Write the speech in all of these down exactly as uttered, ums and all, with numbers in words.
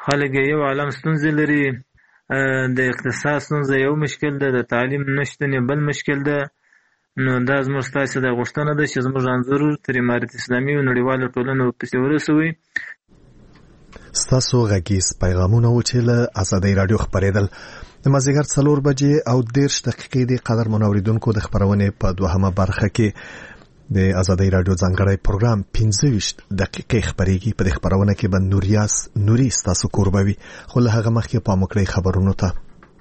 خلک یو عالم ستونزې لري. د اقتصاد ستونزه یو مشکل ده، د تعلیم نشتون بل مشکل ده. نو دا زموږ ستاسو د غوښتنه ده چې زموږ انځور تر امارت اسلامي او نړیوالو ټولنو پسې ورسوي. ستاسو غږیز پیغامونه و چې له ازادۍ رادیو خبرېدل. د مازدیګر څلور بجې او دېرش دقیقې د قدر منوریدونکو د خبرونې په دوهمه برخه کې د ازادۍ رادیو ځانګړی پروګرام پنځه ویشت دقیقې خبرېږي. په دې خبرونه کې به نوریاس نوري ستاسو کوربوي، خو له هغه مخکې پام وکړئ خبرونو ته.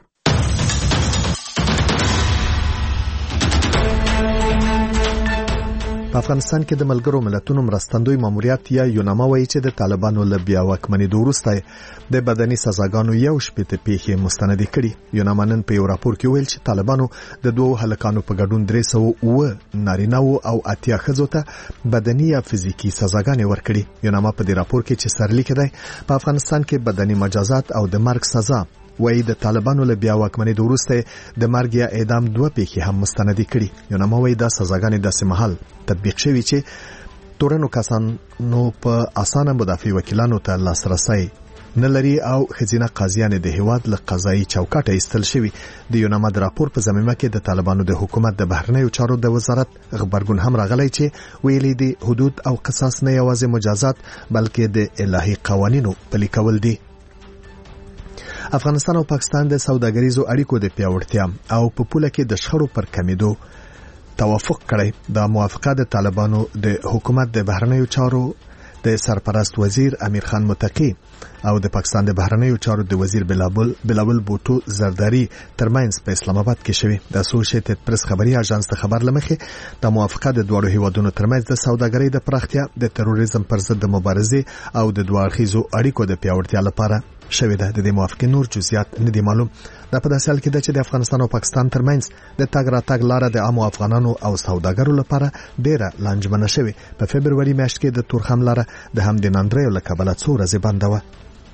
په افغانستان کې د ملګرو ملتونو مرستندوی ماموریت یا یوناما وایي چې د طالبانو له بیا واکمنېدو وروسته د بدني سزاګانو یو شپېته پیښې مستندې کړي. یوناما نن په یو راپور کې ویل چې طالبانو د دوو هلکانو په ګډون درې سوه اووه نارینه‌وو او اتیا ښځو ته بدني یا فزیکي سزاګانې ورکړي. یوناما په دې راپور کې چې سرلیک دی په افغانستان کې بدني مجازات او د مرګ سزا وایي د طالبانو له بیا واکمنېدو وروسته د مرګ یا اعدام دوه پیښې هم مستندې کړي. یوناما وایي دا سزاګانې داسې مهال تطبیق شوي چې تورنو کسانو په اسانه مدافع وکیلانو ته لاسرسی نه لري او ښځینه قاضیان د هیواد له قضایي چوکاټه ایستل شوي. د یوناما د راپور په ضمیمه کې د طالبانو د حکومت د بهرنیو چارو د وزارت غبرګون هم راغلی چې ویلي دي حدود او قصاص نه یوازې مجازات بلکې د الهي قوانینو پلي کول دي. افغانستان او پاکستان د سوداګریزو اړیکو د پیاوړتیا او په پوله کې د شخړو پر کمیدو توافق کړی. دا موافقه د طالبانو د حکومت د بهرنیو چارو د سرپرست وزیر امیر خان متقی او د پاکستان د بهرنیو چارو د وزیر بلاول بلاول بوټو زرداری ترمنځ په اسلام آباد کې شوی. د اسوسییټډ پریس خبري اژانس ته خبر لمخه د موافقه د دوه هیوادونو ترمنځ د سوداګرۍ د پراختیا، د تروریزم پر ضد د مبارزې او د دوه اړخیزو اړیکو د پیاوړتیا لپاره شوی ده. د دې موافقې نور جزئیات نه دي معلوم. دا په داسې حال کې ده چې د افغانستان او پاکستان ترمنځ د تګ راتګ لاره د عامو افغانانو او سوداګرو لپاره ډیره لانجمنه شوې. په فبرवरी میاشت کې د تورخم لاره د همدې ناندریو له کبله څو ورځې بنده وه.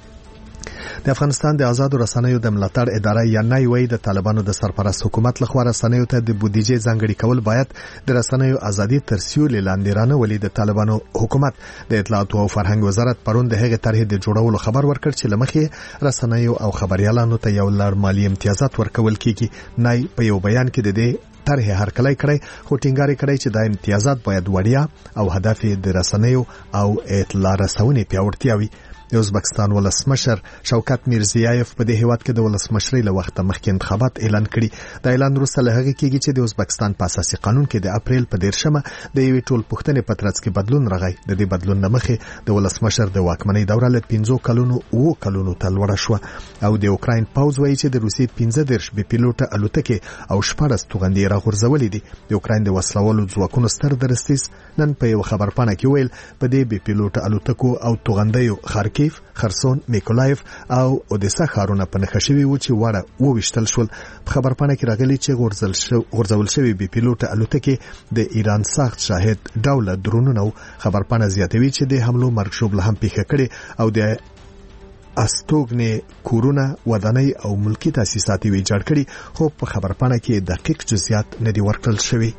د افغانستان د آزادو رسنیو د ملاتړ اداره یا نایوي د طالبانو د سرپرست حکومت لخوا رسنیو ته د بودیجې ځانګړي کول باید د رسنیو ازادي تر سیوري لاندې رانهولي. د طالبانو حکومت د اطلاعات او فرهنګ وزارت پرون د هغې طرحې د جوړولو خبر ورکړ چې لمخې رسنیو او خبريالانو ته یو لړ مالی امتیازات ورکول کیږي. نای په یو بیان کې د دې طرحې هرکلی کړی، خو ټینګار کړی چې دا امتیازات باید وړیا او هدف د رسنیو او اطلاع رسونې پیاوړتیا وي. د ازبکستان ولسمشر شوکت میرزیایف په دې هیواد کې د ولسمشرۍ له وخت مخکې انتخابات اعلان کړي. دا اعلان وروسته له هغه کېږي چې د ازبکستان په اساسي قانون کې د اپریل په دیرشمه د یوې ټولپوښتنې په ترڅ کې بدلون راغی. د دې بدلون له مخې د ولسمشر د واکمنۍ دوره له پنځو کلونو اوو کلونو ته لوړه شوه او د اوکراین پوځ وایي چې د روسیې پنځه دېرش بې پیلوټه الوتکې او شپاړس توغندي راغورځولې دي. د اوکراین د وسلوالو ځواکونو ستر درستیز نن په یو خبرپاڼه کې ویل په دې بې پیلوټه الوتکو او توغندیو خارکیف، خرسون، میکولایف او اودیسا ښارونه په نښه شوي وو چې وړه وویشتل شول. په خبرپاڼه کې راغلي چې غورځول شوي بې پیلوټه الوتکې د ایران ساخت شاهد ډوله درونونه وو. خبرپاڼه زیاتوي چې د حملو مرګ ژوبله هم پیښه کړې او د استوګنې کورونه، ودانۍ او ملکی تاسیسات یې ویجاړ کړي، خو په خبرپاڼه کې دقیق جزئیات نه دي ورکړل شوي.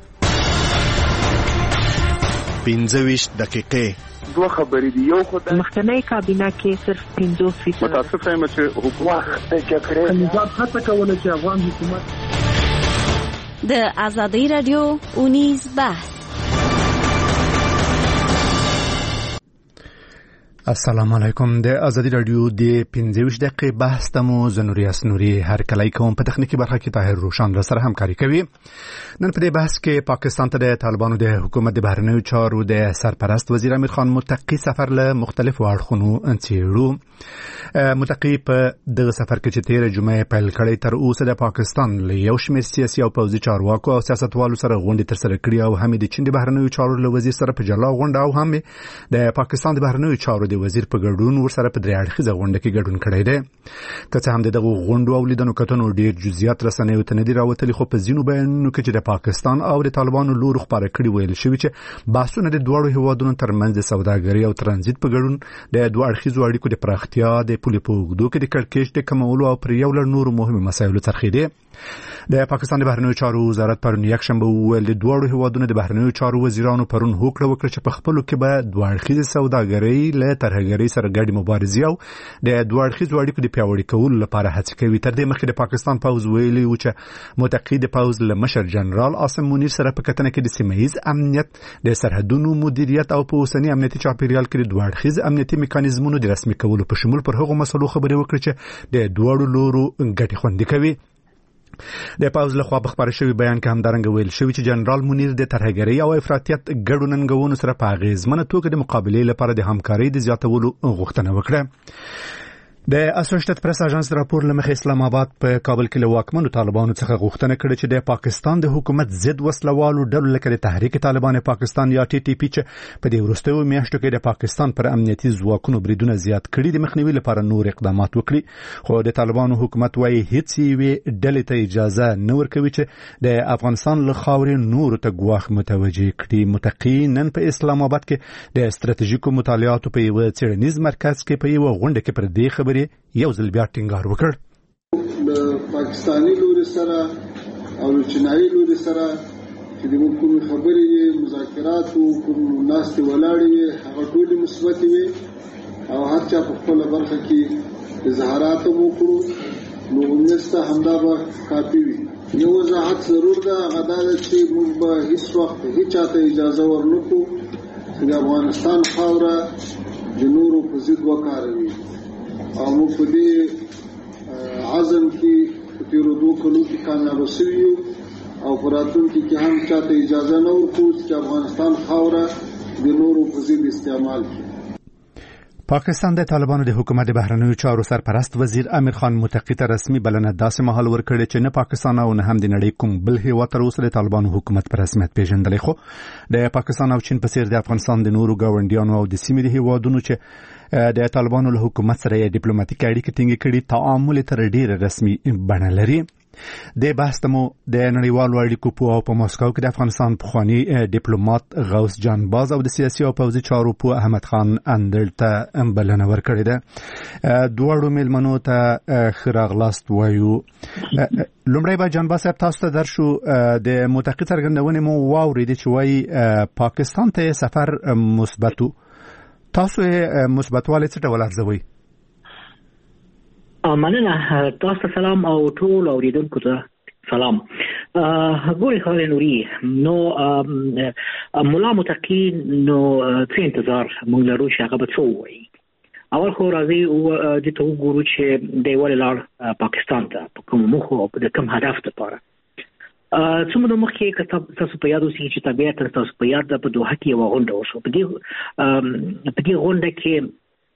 پنځه ویشت دقیقې دوه خبرې دي. یو خدای مخکنی کابینه کې صرف پنځوس فیصد متاسف یم چې حکومت د جګړې نظام هڅه کوله چې افغان حکومت د ازادۍ رادیو اونیز بحث. السلام علیکم. د ازادي رادیو د پنځه ویشت دقیقې بحث ته مو زنوري اسنوري هر کله کوم. په تخنیکی برخه کې طاهر روشن را سره همکاري کوي. نن په دې بحث کې پاکستان ته د طالبانو د حکومت د بهرنیو چارو د سرپرست وزیر امیر خان متقی سفر له مختلفو اړخونو انڅېړو. متقی په دغه سفر کې چې تیر جمعه پیل کړی تر اوسه د پاکستان له یو شمېر سیاسي او پوځي چارواکو او سیاستوالو سره غونډې ترسره کړې او هم د چین د بهرنیو چارو له وزیر سره په جلا غونډه او هم د پاکستان د بهرنیو چارو د وزیر په ګډون ورسره په درې اړخیزه غونډه کې ګډون کړی دی. که څه هم دغه غونډو او لیدنو کتنو ډېر جزئیات رسنیو ته نه دي راوتلي، خو په ځینو بیانونو کې چې د پاکستان او د طالبانو لورو خپاره کړي ویل شوي چې بحثونه د دواړو هیوادونو ترمنځ د سوداګرۍ او ترانزیت په ګډون د دوه اړخیزو اړیکو د پراختیا، د د پولې په اوږدو کې د کړکېچ د کمولو او پر یو لړ نورو مهمو مسایلو څرخېدې. د پاکستان د بهرنیو چارو وزارت پرون یکشنبه وویل د دواړو هیوادونو د بهرنیو چارو وزیرانو پرون هوکړه وکړه چې په خپلو کې به دوه اړخیزې سوداګرۍ له ترهګرۍ سره ګډې مبارزې او د دوه اړخیزو اړیکو د پیاوړي کولو لپاره هڅې کوي. تر دې مخکې د پاکستان پوځ ویلي و چې متقي د پوځ له مشر جنرال عاصم منیر سره په کتنه کې د سیمه ییز امنیت، د سرحدونو مدیریت او په اوسني امنیتي چاپیریال کې د دوه اړخیز امنیتي میکانیزمونو د رسمي کولو په شمول پر هغو مسلو خبرې وکړي چې د دواړو لورو ګټې خوندي کوي. د پاوز له خوا بخبر شوی بیان کې همدارنګه ویل شوی چې جنرال منیر د ترهګرۍ او افراطیت ګډو ننګونو سره په اغیزمنه توګه د مقابلې لپاره د همکارۍ د زیاتولو غوښتنه وکړه. د اسوسییټډ پریس اژانس راپور لمخې اسلام آباد په کابل کې له واکمنو طالبانو څخه غوښتنه کړې چې د پاکستان د حکومت ضد وسلوالو ډلو لکه د تحریک طالبان پاکستان یا ټي ټي پی چې په دې وروستیو میاشتو کې د پاکستان پر امنیتي ځواکونو بریدونه زیات کړي د مخنیوي لپاره نور اقدامات وکړي. خو د طالبانو حکومت وايي هیڅ یوې ډلې ته اجازه نه ورکوي چې د افغانستان له خاورې نور ته ګواښ متوجه کړي. متقي نن په اسلام آباد کې د ستراتیژیکو مطالعاتو په یو څېړنیز مرکز کې په یو غونډه کې پر دې خبرې یو ځل بیا ټینګار وکړ. د پاکستاني لوري سره او چینایي لوري سره چې د کوم خبرې مذاکرات او کوم ناستې ولاړې وي هغه ټولې مثبت وي او هر چا په خپل برخه کې اظهارات وکړو نو ومنسته همدا به کافي وي. یو وضاحت ضرور ده هغه دا چې موږ به هیڅ وخت هیڅ چاته اجازه ورنکړو چې د افغانستان خاوره د نورو په ضد وکاروي او موږ په دې عزم کې په تیرو دوه کلو کې کامیاب شوي یو او په راتلونکي کې هم چاته اجازه نه ورکوو چې افغانستان خاوره د نورو په ضد استعمال کړي. پاکستان د طالبانو د حکومت د بهرنیو چارو سرپرست وزیر امیر خان متقي ته رسمي بلنه داسې مهال ورکړې چې نه پاکستان او نه هم د نړۍ کوم بل هیواد تر اوسه د طالبانو حکومت په رسمیت پیژندلی. خو د پاکستان او چین په څیر د افغانستان د نورو ګاونډیانو او د سیمې د هیوادونو چې د طالبانو له حکومت سره یې ډیپلوماټیک اړیکې ټینګې کړي تعامل تر ډیره رسمي بڼه لري. د بحث تمو د نړیوالو اړیکو په په ماسکو کې د افغانستان پخوانی ډیپلوماټ غوث جان باز او د سیاسي او پوځي چارو په احمد خان اندل ته بلنه ورکړې ده. دواړو مېلمنو ته خراغلاست وایو. لومړی به جان باز صاحب تاسو ته درشو د متقي څرګندونې مو واورېدې چې وایي پاکستان ته سفر مثبتو، تاسو یې مثبتوالی څه ډول ارزوئ؟ مننه. تاسو سلام او ټول اوریدونکو ته سلام. ګوري خالي نوري نو مولا متقي نو څه انتظار مونږ لرو چې هغه به څه وایي. اول خو راځي او د ته وګورو چې د ولې پاکستان ته په کوم مخ او د کوم هدف لپاره څومره مخکې کتاب تاسو په یاد اوسئ چې طبيعت تاسو په یاد ده په دوه کې یو غونډه وشو. په دې په دې غونډه کې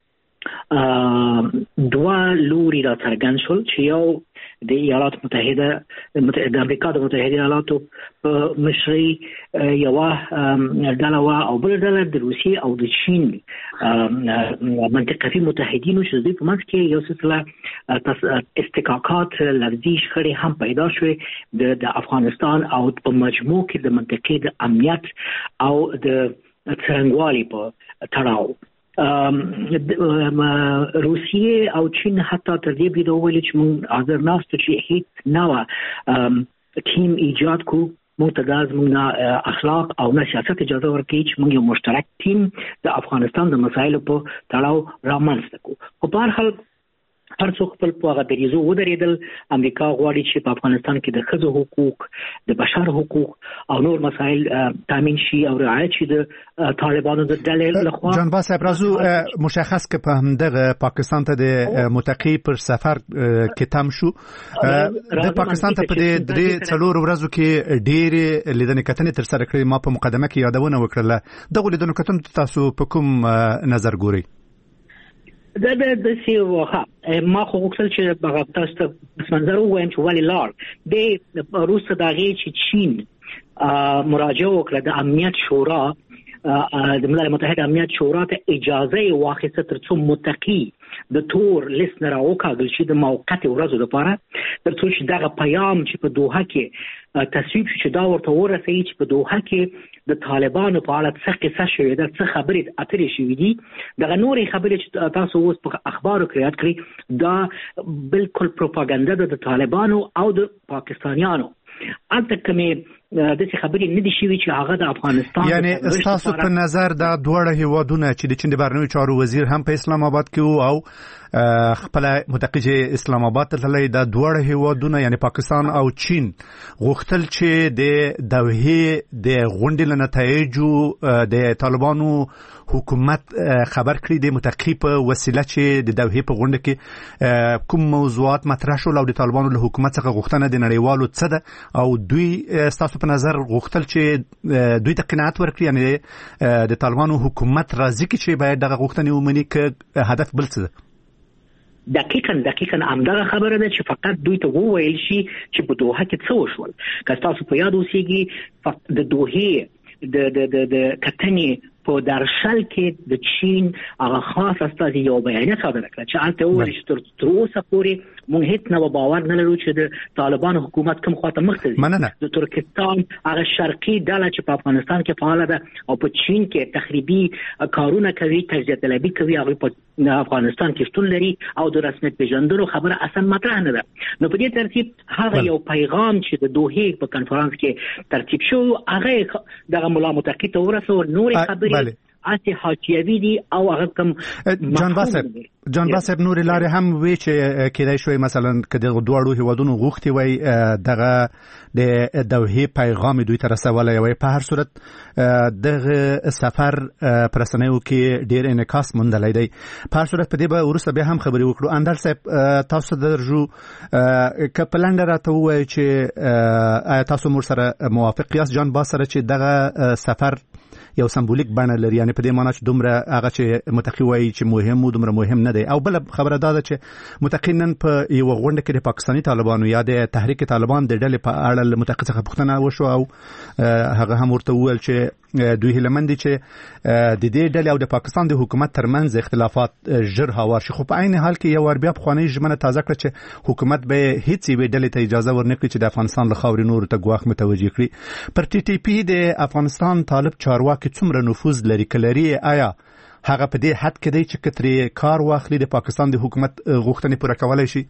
دوه لوري را څرګند شول چې یو د ایالات متحده د امریکا د متحده ایالاتو په مشرۍ یوه ډله وه او بله ډله د روسیې او د چین منطقوي متحدینو چې دوی په منځ کې یو سلسله استکاکات لفظي شخړې هم پیدا شوې د افغانستان او په مجموع کې د منطقې د امنیت او د څرنګوالي په تړاو. روسیې او چین حتی تر دې بریده وویل چې موږ حاضر ناستو چې هیڅ نوه ټیم ایجاد کړو، موږ ته دا زموږ نه اخلاق او نه سیاست اجازه ورکوي چې موږ یو مشترک ټیم د افغانستان د مسایلو په تړاو رامنځته کړو. خو په هر حال هر څوک خپل په هغه دریځو ودرېدل. امریکا غواړي چې په افغانستان کې د ښځو حقوق، د بشر حقوق او نور مسایل تامین شي او رعایت شي د طالبانو د ډلې لخوا. جان باز صاحب راځو مشخص که په همدغه پاکستان ته د متقي پر سفر کې تم شو. د پاکستان ته په دې درې څلور ورځو کې ډېرې لیدنې کتنې ترسره کړې. ما په مقدمه کې یادونه وکړله. دغو لیدنو کتنو تاسو په کوم نظر ګورئ؟ دا د د سی وخه ما خو غوښتل چې هغه تاسو ته پس منظر ووایم چې ولې لاړ د روس د هغې چې چین مراجعه وکړه د امنیت شورا د ملل متحد امنیت شورا ته اجازه یې واخیسته تر څو متقي د تور لیست نه راوکاږل شي د موقت ورځو لپاره ترڅو چې دغه پیغام چې په دوحه کې تصویب شي چې دا ورته ورسوي چې په دوحه کې د طالبانو په اړه څه قصه شوې ده څه خبرې اترې شوې دي دغه نورې خبرې چې تاسو اوس په اخبارو کې یاد کړئ دا بالکل پروپاګاندا ده د طالبانو او د پاکستانیانو البته کومې د څه خبرې نه دي شوي چې هغه د افغانستان یعنی تاسو په نظر دا دوړه هیوادونه چې د چین د بهرنیو چارو وزیر هم په اسلام آباد کې او خپل متقیج اسلام آباد ته تللی دا دوړه هیوادونه یعنی پاکستان او چین غوښتل چې د دوحې د غونډې له نتایجو د طالبانو حکومت خبر کړي د متقی په وسیله چې د دوحې په غونډه کې کوم موضوعات مطرح شول او د طالبانو له حکومت څخه غوښتنه د نړیوالو څه ده او دوی تاسو په نظر غوښتل چې دوی ته قناعت ورکړي یعنی د طالبانو حکومت راضي کړي چې باید دغه غوښتنې ومني که هدف بل څه ده دقیقاً دقیقاً همدغه خبره ده چې فقط دوی ته وویل شي چې په دوحه کې څه وشول که تاسو په یاد اوسېږي د دوحې د د د د کتنې په درشل کې د چین هغه خاص استازي یو بیانیه صادره کړه چې هلته وویل چې تر اوسه پورې موږ هیڅ نه باور نه لرو چې د طالبانو حکومت کوم خواته مخ ته ځي د ترکستان هغه شرقي ډله چې په افغانستان کې فعاله ده او په چین کې تخریبي کارونه کوي تجزیه طلبي کوي هغه په افغانستان کې شتون لري او د رسمیت پیژندلو خبره اصلا مطرح نه ده نو په دې ترتیب هغه یو پیغام چې د دوحې په کنفرانس کې ترتیب شو هغه دغه ملا متقی ته ورسول نورې خبرې اته حاجیوی دي او هغه کوم جان باسب جان باسب نور لاري هم وی چې کېدای شوی مثلا کله دوړو هیوادونو غوښتي وای دغه د دوحې پیغام دوی ته رسولای وای په هر صورت دغه سفر پرسنیو کې ډیر انعکاس مندلای دی په هر صورت په دې به ورسته به هم خبري وکړو اندر صاحب تاسو درجو کپلند راته وای چې تاسو مر سره موافق یاست جان باسر چې دغه سفر یو سمبولیک بڼه لري یعنی په دې معنی چې دومره هغه چې متقی وایي چې مهم او دومره مهم نه دی او بل خبره دا ده چې متقینن په یو غونډه کې د پاکستاني طالبانو یا د تحریک طالبان د ډلې په اړه متقی څخه پوښتنه وشو او هغه هم ورته وویل چې دوی هلمند چې د دې ډلې او د پاکستان د حکومت ترمنځ اختلافات ژر هوار شي خو په عین حال کې یو ور بیا بخوانی ژمنه تازه کړ چې حکومت به هیڅ یوې ډلې ته اجازه ورنکړي چې د افغانستان له خاورې نور ته ګواښ متوجه کړي پر ټي ټي پی د افغانستان طالب چارواکي څومره نفوذ لري کلري آیا هغه په دې حد کې دی چې کتري کار واخلي د پاکستان د حکومت غوښتنې پوره کولای شي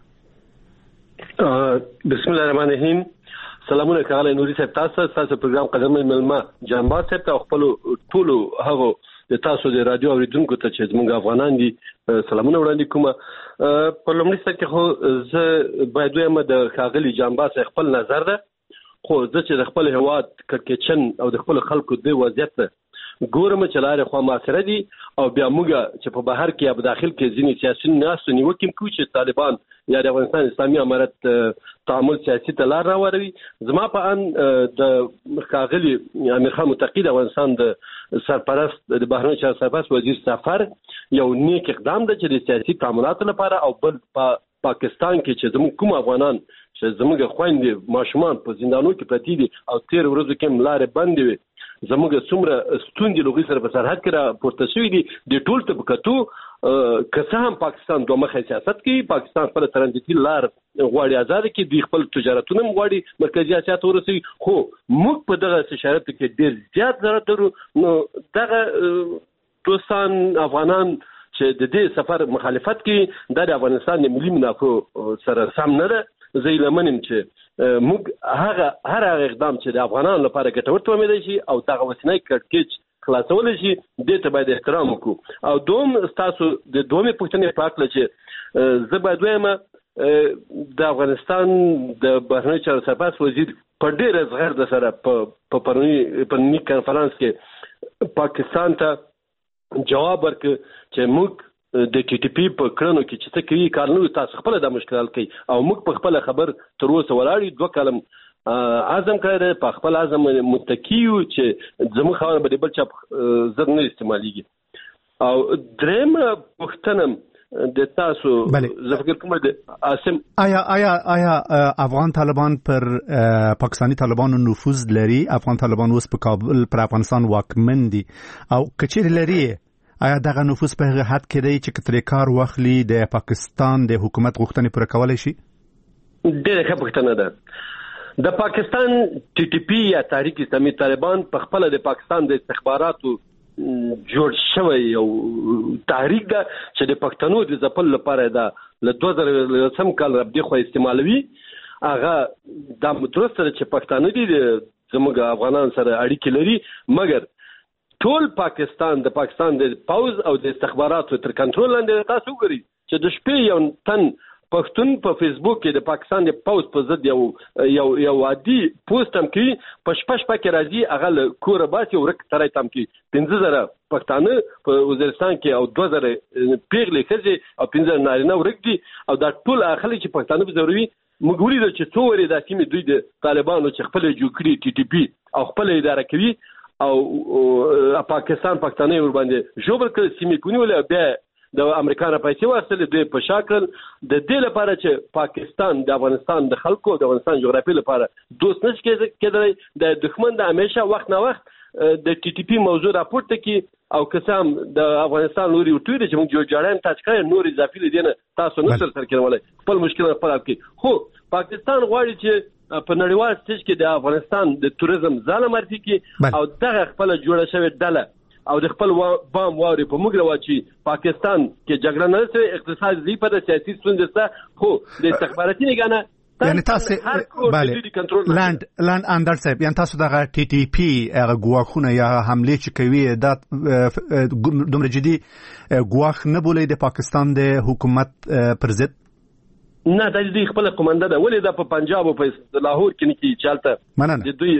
بسم الله الرحمن الرحیم سلامونه کاله نوري صاحب تاسو تاسو پروګرام قدمه ملما جانباز صاحب ته خپل ټولو هغه د تاسو د رادیو اوریدونکو ته چې موږ افغانان دي سلامونه وړاندې کوم په لومړي سر کې خو زه باید وایم د خاغلی جانباز خپل نظر ده خو زه چې د خپل هواد کچن او د خپل خلکو د وضعیت ګورم چې لارې خو ماسره دي او بیا موږ چې په بهر کې په داخل کې ځینې سیاسي ناس نیوکې کوي چې طالبان یا د افغانستان اسلامي امارت تعامل سیاسي ته لار راوړي زما په ان د خاغلی امیر خان متقی د افغانستان د سرپرست د بهرنیو چارو سرپرست وزیر سفر یو نیک اقدام ده چې د سیاسي تعاملاتو لپاره او بل په پاکستان کې چې زموږ کوم افغانان چې زموږ خويندې ماشومان په زندانونو کې پراته دي او تیر ورځو کې لارې بندې وي زموږ څومره ستوندې لوګي سره په سرحد کې را پورته شوې دي د ټول طبقاتو که هم پاکستان دوه مخه سیاست کوي پاکستان خپل ترانزیتي لار غواړي آزاد کړي د خپل تجارتونه غواړي مرکزی اسیا ته ورسوي خو موږ په دغه شرایطو کې ډېر زیات ضرورت لرو نو دغه دوستان افغانان چې د دې سفر مخالفت کوي د افغانستان د ملي منافع سره سم نه ده زه لمنم چې موږ هغه هر هغه اقدام چې د افغانانو لپاره ګټور تومید شي او دغه وسنۍ کټکچ خلاصول شي د ته باید احترام وکړو او دوم تاسو د دومې پوښتنې په اړه چې زه باید وایم د افغانستان د بهرنیو چارو سرپرست وزیر په ډېر زغر د سره په پرونی پرونی کانفرنس کې پاکستان ته جواب ورکړ چې موږ د ټي ټي پی په کړنو کې چې څه کوي کار نه تاسو خپل د مشکل کوي او موږ په خپل خبر تر اوسه ولاړی دوه کلم اعظم کړی په خپل اعظم متکیو چې زموږ خبره به بل چا زر نه استعماليږي او دریم پښتنم د تاسو زه فکر کوم د اسم آیا آیا آیا افغان طالبان پر پاکستانی طالبانو نفوذ لري افغان طالبان اوس په کابل پر افغانستان واکمن دي او کچیر لري آیا دغه نفوذ په هغه حد کې دی چې کترې کار واخلي د پاکستان د حکومت غوښتنې پوره کولای شي؟ ډېره ښه پوښتنه ده. د پاکستان ټي ټي پی یا تحریک اسلامي طالبان په خپل د پاکستان د استخباراتو جوړ شوی یو تحریک ده چې د پښتنو د ځپل لپاره ده له دوه زره سم کال ربدي خو استعمالوي. هغه د مدرسې سره چې پښتانه دي زموږ افغانان سره اړیکې لري، مګر ټول پاکستان د پاکستان د پاوز او د استخباراتو تر کنټرول لاندې. تاسو وګورئ چې د شپې یو تن پښتون په فیسبوک کې د پاکستان د پاوز په ضد یو یو یو عادي پوسټ هم کوي، په شپه شپه کې راځي هغه له کوره باسي ورک ترای تم کوي. پنځه زره پښتانه په وزیرستان کې او دوه زره پیغلې ښځې او پنځه نارینه ورک دي، او دا ټول خلک چې پښتانه په ضروري موږ ولیدل چې څو ورې دا سیمې دوی د طالبانو چې خپل جوړ کړي ټي ټي پی او خپل اداره کوي او پاکستان پښتانه ور باندې جوړ کړي سیمې کونیول بیا د امریکا نه پیسې واخلې د په شکل د دې لپاره چې پاکستان د افغانستان د خلکو د افغانستان جغرافي لپاره دوست نشي کېدای. د دښمن د همیشه وخت نه وخت د ټي ټي پی موضوع راپورته کی او قسم د افغانستان لوري وټوي چې موږ جوړجاړان تاسو کوي نور اضافي لدینه تاسو نه سر سر کېولای خپل مشکل خپل حل کړي. خو پاکستان غواړي چې په نړیوال سټیج کې د افغانستان د توریزم ځاله مرتي کی او دغه خپل جوړه شوی ډله او د خپل بام واري په موږ راوچی پاکستان کې جګړه نه سي اقتصاد زی په سیاسي ستونزې خو د استخباراتي نگانه یعنی تاسو بله لاند لاند اندر صاحب یعنی تاسو دغه ټي ټي پی هغه ګواښونه یا حمله چې کوي دا دومره جدي ګواښ نه بولي د پاکستان د حکومت پر ضد؟ نه د دې خپل قومنده ده ولې د په پنجاب او په لاهور کې نه کی چالتہ د دوی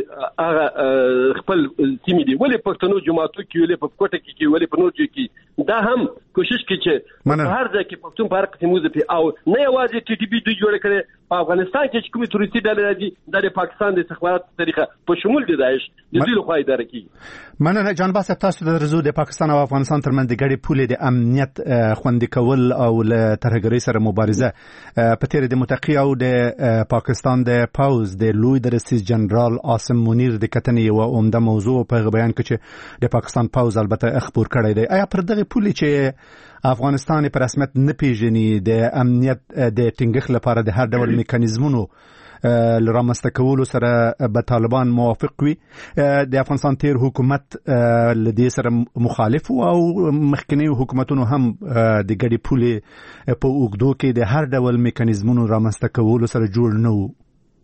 هغه خپل سیمې دي ولې پښتنو جماعتو کې ولې په کوټه کې کې ولې په نور ځای کې دا هم کوشش کوي چې هر ځای کې پښتون په هر قسم موزه او نه یوازې ټي ټي پی دوی جوړ کړي په افغانستان کې چې کومې تورستي ډلې راځي د پاکستان د استخباراتو طریقه په شمول دي داعش د دوی لخوا اداره کیږي. مننه جان باس تاسو د رزو د پاکستان او افغانستان ترمنځ د ګډې پولې د امنیت خوندي کول او له ترهګرۍ سره مبارزه په تیر د متقی او د پاکستان د پاوز د لوی درسیز جنرال عاصم منیر د کتنې او عمده موضوع په بیان کې چې د پاکستان پاوز البته خبر کړی دی. آیا پر دغه پولې چې افغانستان په رسمیت نه پیژني د امنیت د ټینګښت لپاره د هر ډول میکانیزمونو لرامسته کولو سره به طالبان موافق وي؟ د افغانستان تیر حکومت لدې سره مخالف او مخکنی حکومتونو هم د ګډي پولې په اوګدو کې د هر ډول میکانیزمونو رامسته کولو سره جوړ نه وو.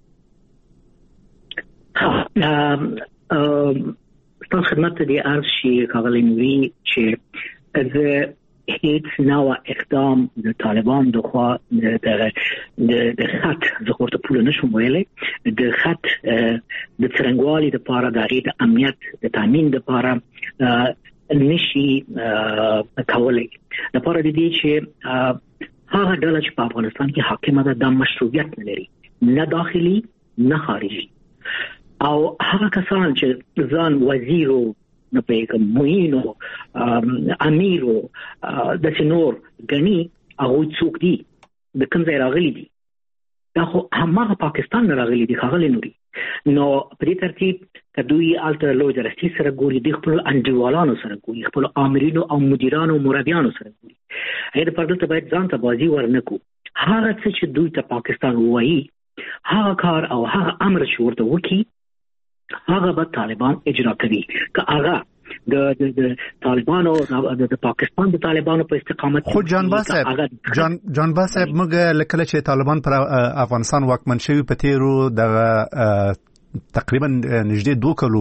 ستاسو خدمت ته د عرض شي کاغلی نوری چې از هیڅ نوع اقدام د طالبان د خوا د د خط زخورت پول نشو ویلي د خط د څرنګوالي د پاره د غیر امنیت د تامین د پاره نشي کولای د پاره د دې چې هغه ډله چې په افغانستان کې حاکمه ده د مشروعیت نه لري نه داخلي نه خارجي او هغه کسان چې ځان وزیرو نه پېګم موینو امیرو د سينور غني هغه څوک دي د کوم ځای راغلي دي دا خو همغه پاکستان نه راغلي دي خغل نوري نو په دې ترتیب کدوې الټر لوی درستي سره ګوري د خپل انډیوالانو سره ګوري خپل امرینو او مدیرانو مربیانو سره ګوري هغه په دې ته باید ځان ته بازي ورنکو هغه څه چې دوی ته پاکستان وایي هغه کار او هغه امر چې ورته وکي هغه به طالبان اجرا کوي که هغه د د طالبانو د پاکستان د طالبانو په استقامت خو جان باسب جان جان باسب موږ لکه چې طالبان پر افغانستان واکمن شوی په تیرو د تقریبا نږدې دوه کلو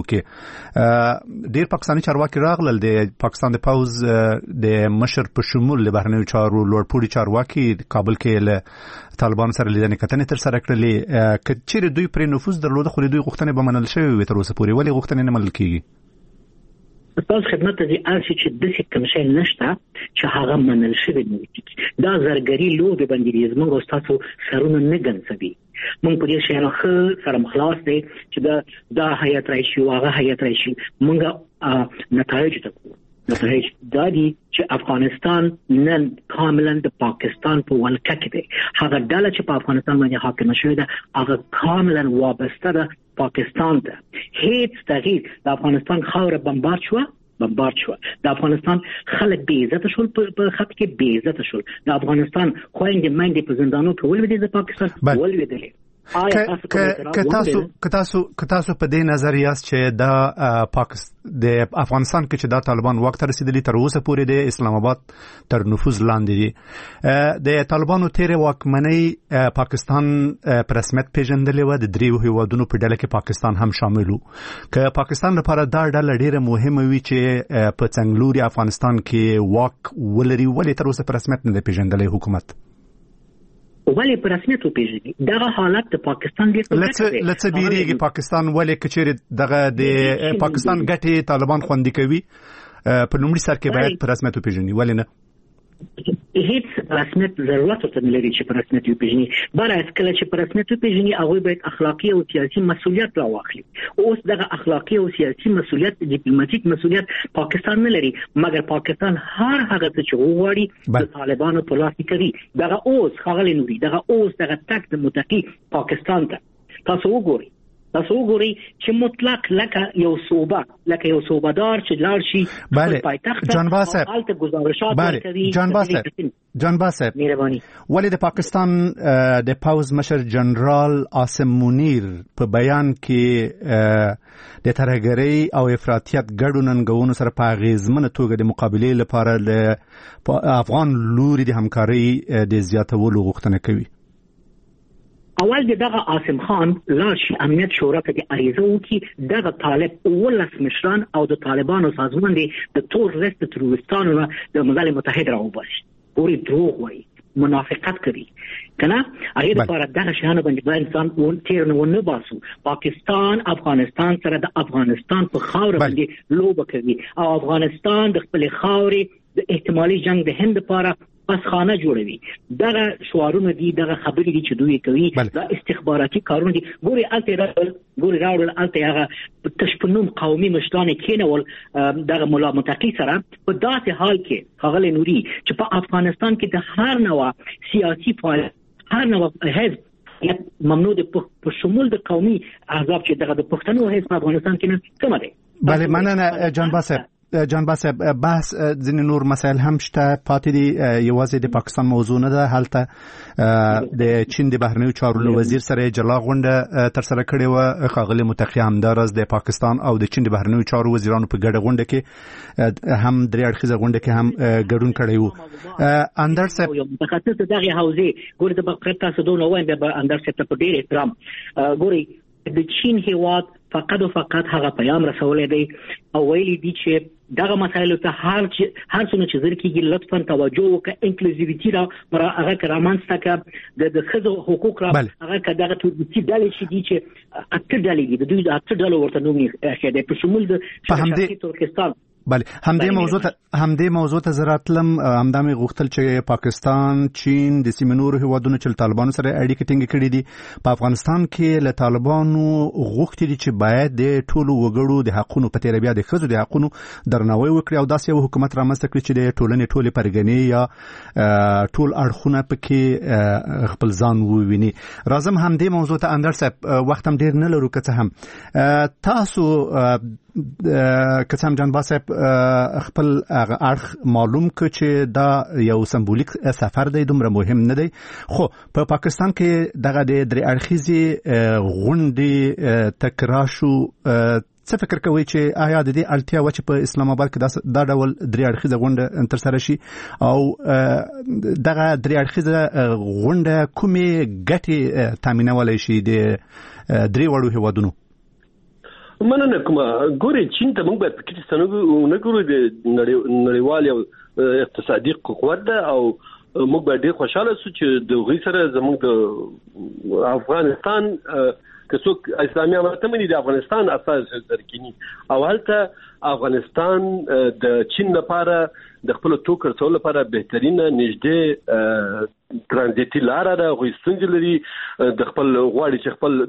کې ډېر پاکستاني چارواکي راغلل د پاکستان د پاوز د مشر په شمول له بهرنیو چارو لوړپوړي چارواکي کابل کې له طالبان سره لیدنې کتنې تر سره کړلې که چیرې دوی پر نفوذ درلوده خو دوی غوښتنې به منل شوی وي تر اوسه پورې ولې غوښتنې نه منل کیږي؟ تاسو خدمت ته ارشي چې د څه کوم شی نشته چې هغه منل شوی نه دا زرګری لوبه باندې زموږ استادو سرونه نه ګنځوي مونږ په دې شی نه خو سره مخلاص دي چې دا دا حیات راشي او هغه حیات راشي مونږه نتایج ته نتایج دا دي چې افغانستان نن کاملا د پاکستان په ولکه کې دی هغه ډله چې په افغانستان باندې حاکم شوی ده هغه کاملا وابسته ده پاکستان ته هیڅ تغییر د افغانستان خاور بمبار شو بمبارد شو د افغانستان خلک بې عزت شول په خط کې بې عزت شول د افغانستان خويندې مېندې په زندانو کې ولودي د پاکستان ولودي که تاسو که تاسو که تاسو په دې نظر یاست چې دا پاکستان د افغانستان کې چې دا طالبان وخت رسیدلی تر اوسه پورې د اسلام آباد تر نفوذ لاندې دي د طالبانو تیر واکمنۍ پاکستان په رسمیت پیژندلې و د دریو هیوادونو په ډله کې پاکستان هم شامل و که پاکستان لپاره دا ډله ډیره مهمه وي چې په څنګلوري افغانستان کې واک ولري ولې تر اوسه په رسمیت نه پیژندلې حکومت ولی په رسمیت پیژني دغه حالت د پاکستان دی لته لته بیریږي پاکستان ولی کچېره دغه د پاکستان ګټي طالبان خوندي کوي په لومړي سر کې باید په رسمیت پیژني ولی نه هیڅ رسمیت ضرورت ته نه لري چې په رسمیت پیژني برعکس کله چې په رسمیت پیژني هغه باید اخلاقی او سیاسي مسؤلیت راوخلي اوس دغه اخلاقی او سیاسي مسؤلیت ډیپلوماټیک مسؤلیت پاکستان نه لري مګر پاکستان هر هغه څه چې وغواړي د طالبانو په لاس کې کوي دغه اوس خغل نوري دغه اوس دغه تک د متقی پاکستان ته تاسو وګورئ تاسو وګورئ چې مطلق لکه یو صوبه لکه یو صوبدار چې لاړ شي بله پایتخت جان باسب حالت گزارشات ورکوي جان باسب جان باسب مهرباني ولې د پاکستان د پاوز مشر جنرال عاصم منیر په بیان کې د ترهګرۍ او افراطیت ګډو ننګونو سره په غیزمنه توګه د مقابلې لپاره له افغان لوري د همکارۍ د زیاتولو غوښتنه کوي اول دغه عاصم خان لاش امنیت شورا ته د اړیزو کې دغه طالب ولس مشران او د طالبانو سازمان دي د تور لیست تروریستانو د ملل متحد راوباسي اوري دروغ وایي منافقت کوي کنه هغه لپاره دغه شانه باندې انسان ون تیر نه ونه باسو پاکستان افغانستان سره د افغانستان په خاور باندې لوبه کوي او افغانستان د خپل خاورې د احتمالي جنگ د هند لپاره پس خانه جوړوي دغه شعارونه دي دغه خبرې دي چې دوی کوي دا استخباراتي کارونه دي ګوري الته راول ګوري راول الته هغه تشپنوم قومي مشران کېنول دغه مولا متقی سره په داسې حال کې خغل نوري چې په افغانستان کې د هر نوع سیاسي فعالیت هر نوع حزب ممنوع د په شمول د قومي احزاب چې دغه د پښتنو حزب په افغانستان کې نه کومه دي بله مننه جان باسب جان باسب بحث ځینې نور مسایل هم شته پاتې دي یوازې د پاکستان موضوع نه ده هلته د چین د بهرنیو چارو وزیر سره جلا غونډه تر سره کړې وه ښاغلي متقي همداراز د پاکستان او د چین د بهرنیو چارو وزیرانو په ګډه غونډه کې هم درې اړخیزه غونډه کې هم ګډون کړی و اندر صاحب یو متخصص دغه حوزې ګوري د بقرت تاسو دوه وایم به اندر صاحب ته په ډېر احترام ګوري د چین هیواد فقط او فقط هغه پیغام رسولې دی او ویلي دي چې دغه مسایلو ته هر هر څونه چې ځکه لطفا توجه وکړه انکلوزیویټي را پر هغه کرامانس تک د د خزو حقوق را هغه کداغه تورتي ډلې چې دي چې اته ډلې دي د دوی د اته ډلو ورته نومي اخیده په شمول د شرقي ترکستان بله همدې موضوع ته همدې موضوع ته زراتلم همدا مې غوښتل چې پاکستان چین د سیمې نورو هیوادونو چې طالبانو سره اړیکې ټینګې کړې دي په افغانستان کې له طالبانو غوښتي دي چې باید د ټولو وګړو د حقونو په تیر بیا د ښځو د حقونو درناوی وکړي او داسې یو حکومت رامنځته کړي چې د ټولنې ټولې پرګنې یا ټول اړخونه پکې خپل ځان وویني راځم همدې موضوع ته اندر صاحب وخت هم ډېر نه لرو که څه هم تاسو که څه هم جان باسب خپل اړخ معلوم کړ چې دا یو سمبولیک سفر دی دومره مهم نه دی خو په پا پاکستان کې دغه د درې اړخیزې غونډې تکرار شو څه فکر کوي چې آیا د دې اړتیا و چې په اسلام آباد کې دا ډول درې اړخیزه غونډه تر سره شي او دغه درې اړخیزه غونډه کومې ګټې تامینولی شي د درې وړو هیوادونو مننه کومه ګوري چین ته موږ په کې ستنو نه ګورو د نړیوال یو اقتصادي قوت ده او موږ به ډېر خوشاله شو چې د غي سره زموږ د افغانستان که څوک اسلامي امارت مني د افغانستان اساس درکینی او هلته افغانستان د چین لپاره د خپل توکر څول لپاره بهترینه نږدې ترانزیتي لار ده غوښ ستنجل لري د خپل غواړي چې خپل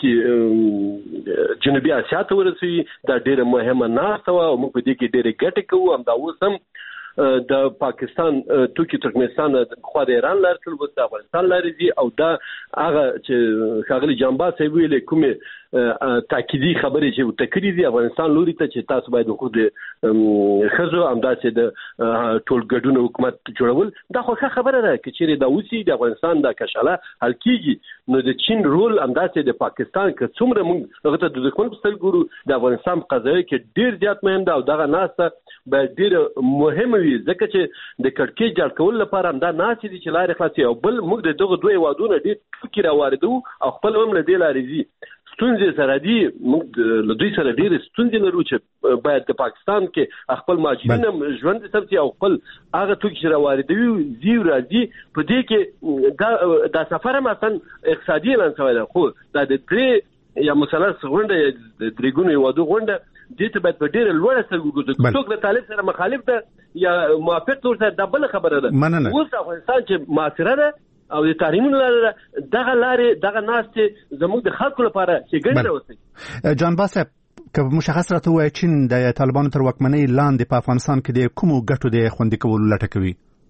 توکي جنوبي اسیا ته ورسوي دا ډیره مهمه ناسته او موږ په دې کې ډیره ګټه کوو هم دا اوس هم د پاکستان توکي ترکمنستان خو د ایران لار تل وځي افغانستان لار دي او دا هغه چې ښاغلي جنبا صاحب ویل کومه تاکیدي خبرې چې وتکړي دي افغانستان لوري ته چې تاسو باید حقوق د خزو امداسې د ټول ګډون حکومت جوړول دا خو ښه خبره ده چې چیرې دا اوسي د افغانستان د کشاله حل کیږي نو د چین رول امداسې د پاکستان که څومره موږ هغه ته د دښمن په سترګو ګورو د افغانستان په قضیه کې ډیر زیات مهم ده او دغه ناسته باید ډیر مهمه وي ځکه چې د کړکۍ جوړ کول لپاره همدا ناسې دي چې لارې خلاصي او بل موږ د دغه دوه وادونه ډیر ټکي راواردو او خپل هم له دې لارې ځي ستونزې سره دي موږ له دوی سره ډېرې ستونزې لرو چې باید د پاکستان کې خپل مهاجرین هم ژوند سمسي او خپل هغه توکي چې راواردوي ځي راځي په دې کې دا دا سفر هم اصلا اقتصادي اعلان شوی دی خو دا د درې یا مثلث غونډه د درې ګونو هېوادو غونډه دې ته باید په ډېره لوړه سترګو وګورو څوک له طالب سره مخالف ده یا موافق ور سره دا بله خبره ده اوس افغانستان چې معاصره ده او د تعلیمونو لاره دغه لارې دغه ناستې زموږ د خلکو لپاره چې ګڼه راوستي جان باسه که مشخص راته وایي چین د طالبانو تر واکمنۍ لاندې په افغانستان کې د کومو ګټو د خوندي کولو لټه کوي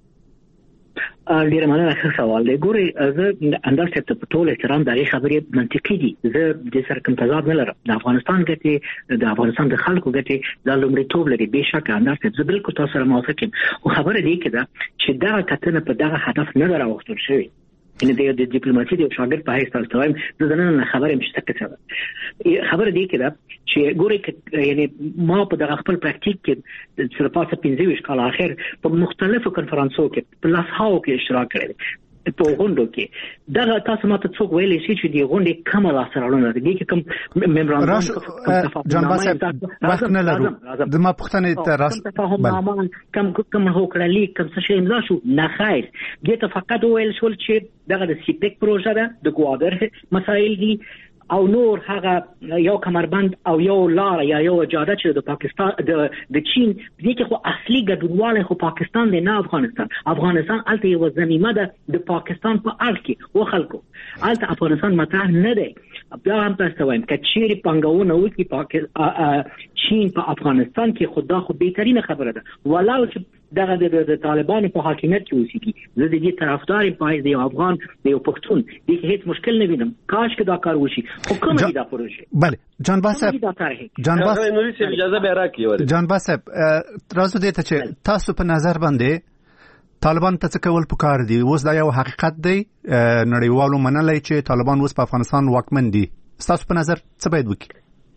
ډیر مننه ښه سوال دی ګوري زه انداسه ته په ټول احترام د هغې خبرې منطقي دي زه د سره کوم تضاد نه لرم د افغانستان ګټې د افغانستان د خلکو ګټې د لومړیتوب لري بېشکه انداسه زه بالکل تاسو سره موافق یم خو خبره دی کې ده چې دغه کتنه په دغه هدف نه راوستل شوی ان د ډیپلوماسي د شاګرد په حیث تاسو وایم د نن خبرې مشته کړه خبره دی کې ده چې ګوري یعنی ما په دغه خپل پریکټیک کې تر پاسه پنځه ویشت کال اخر په مختلفو کنفرانسو کې په لاسهاو کې اشتراک کړی په غونډو کې دغه تاسو ماته څوک ویلې شي چې دی غونډې کوم لاسرالونه دي کې کوم ممبران جان باسه وخت نه لرو د ما پښتنې ته راست بل کم کوم هوکړه لیک کوم څه شي امضا شو نه خیر دې ته فقط ویل شول چې دغه د سیپک پروژه ده د ګوادر مسایل دي او نور هغه یو کمربند او یو لار یا یو اجازه چې د پاکستان د د چین دې کې خو اصلي ګډونواله خو پاکستان دی نه افغانستان افغانستان الته یو زمینه ده د پاکستان په اړه کې و خلکو الته افغانستان مطرح نه دی بیا هم تاسو وایم چې چیرې پنګاونه وکړي پاکستان چین په افغانستان کې خدا خو بهترینه خبره ده ولو چې دغه د طالبانو په حاکمیت کې اوسېږي زه د دې طرفدار یم په د یو افغان د یو پښتون دې کې هیڅ مشکل نه وینم کاش کې دا کار وشي خو کومه دا پروژه بله جان باسه جان باسه اجازه به راکړي جان باسه راځو دې ته چې تاسو په نظر باندې طالبان ته څه کول پکار دي اوس دا یو حقیقت دی نړیوالو منلای چې طالبان اوس په افغانستان واکمن دي تاسو په نظر څه باید وکړي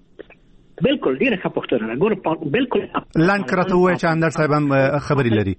بالکل ډیره ښه پوښتنه ده ګور بالکل لاند کرته وای چې اندر صاحب هم خبري لري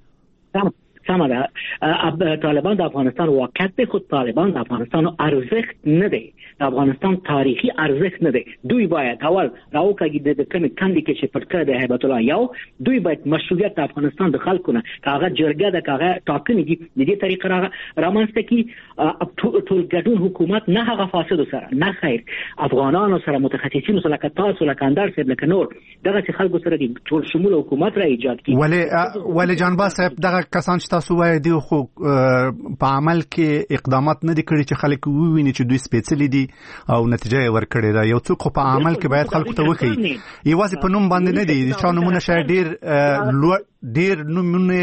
سمه ده طالبان د افغانستان واقعیت دی خو طالبان د افغانستان ارزښت نه دی د افغانستان تاریخي ارزښت نه دی دوی باید اول راوکړي د کوم کاندي کې چې پټکړه د هیبت الله یو دوی باید مشروعیت د افغانستان د خلکو نه کاغه جرګه د کاغه ټاکنې دي د دې طریقه رامنځته کی ټول ګډون حکومت نه هغه فاسد سره نه خیر افغانانو سره متخصصین سره لکه تاسو لکه اندر صاحب لکه نور دغه خلکو سره د ټول شمول حکومت را ایجاد کی ولی ولی جان با صاحب دغه کسان تاسو وایي دی خو په عمل کې اقدامات نه دي کړی چې خلک وویني چې دوی سپیڅلي دي او نتیجه یې ورکړې ده یو څوک خو په عمل کې باید خلکو ته وکړي یوازې په نوم باندې نه دي چې نمونه شاید ډیر ډیر نومونه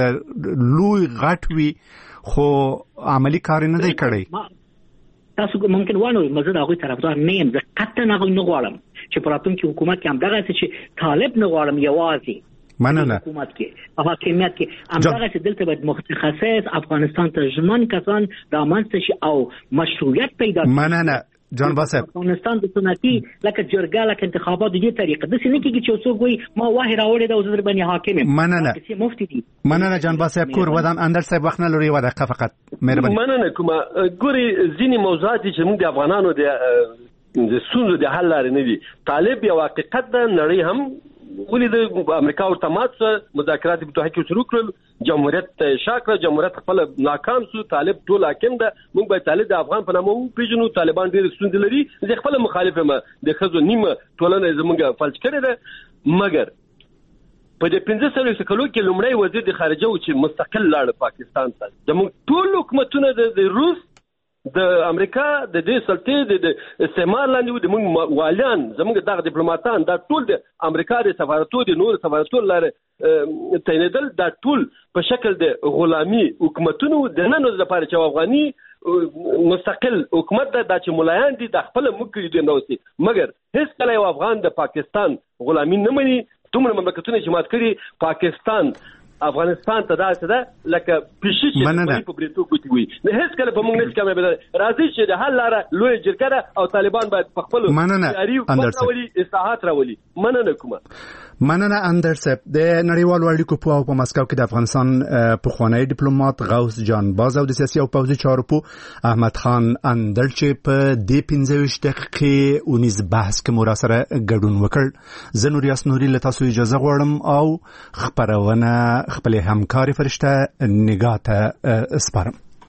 لوی غټ وي خو عملی کار نه دی کړی تاسو ممکن وانه مزه دا غوي طرفدار نه يم زه قطعا نه غواړم چې پراتون کې حکومت کې هم دغه چې طالب نه غواړم یوازې مننه حکومت کې او حاکمیت کې همدغه چې دلته باید متخصص افغانستان ته ژمن کسان رامنځته شي او مشروعیت پیدا کړي مننه جان باسب افغانستان د سنتي لکه جرګه لکه انتخابات د دې طریقه د سینې کې چې څوک وي ما واه راوړې د وزیر باندې حاکم مننه مفتي دي مننه جان باسب کور ودان اندر صاحب وخت نه لري ودا فقط مهرباني مننه کومه ګوري ځینی موضوعات چې موږ د افغانانو د د سونو د حل لري نه دي طالب یو حقیقت د نړۍ هم ولې د امریکا او تماس مذاکرات په توګه کې شروع کړل جمهوریت شاکره جمهوریت خپل ناکام شو طالب ټول حاکم ده موږ به طالب د افغان په نامه پیژنو طالبان ډېر ستونزې لري زه خپل مخالف یم د خزو نیمه ټولنه زموږ فلج کړی ده مګر په دې پنځه سلو کلو کې لومړی وزیر د خارجه و چې مستقل لاړ پاکستان ته زموږ ټول حکومتونه د روس د امریکا د دې سلطې د استعمار لاندې د موږ والیان زموږ دغه ډیپلوماټان دا ټول د امریکا د سفارتونو د نور سفارتونو لاره تعینېدل دا ټول په شکل د غلامي حکومتونو د نن ورځې لپاره چې افغاني مستقل حکومت دا چې ملایان دي د خپل مکړي دي نو سي مګر هیڅ کله یو افغان د پاکستان غلامي نه مني دومره مملکتونه چې مات کړي پاکستان افغانستان ته دا څه ده لکه پېشي چې په بریتو کوي وي نه هیڅ کله په موږ نشي کمه راځي چې د حل لاره لوی جرګه او طالبان باید په خپل جاري راولي اصلاحات راولي مننه کومه مننه اندر سپ د نړیوالو اړیکو په او په مسکو کې د افغانستان په خوانی ډیپلوماټ غوث جان باز او د سیاسي او پوځي چارو په احمد خان اندر چې په دې پنځه ویشت دقیقې اونیز بحث کې مور سره ګډون وکړ زه نور یاسنوري له تاسو اجازه غواړم او خبرونه خپل همکاري فرشته نگاه ته سپارم.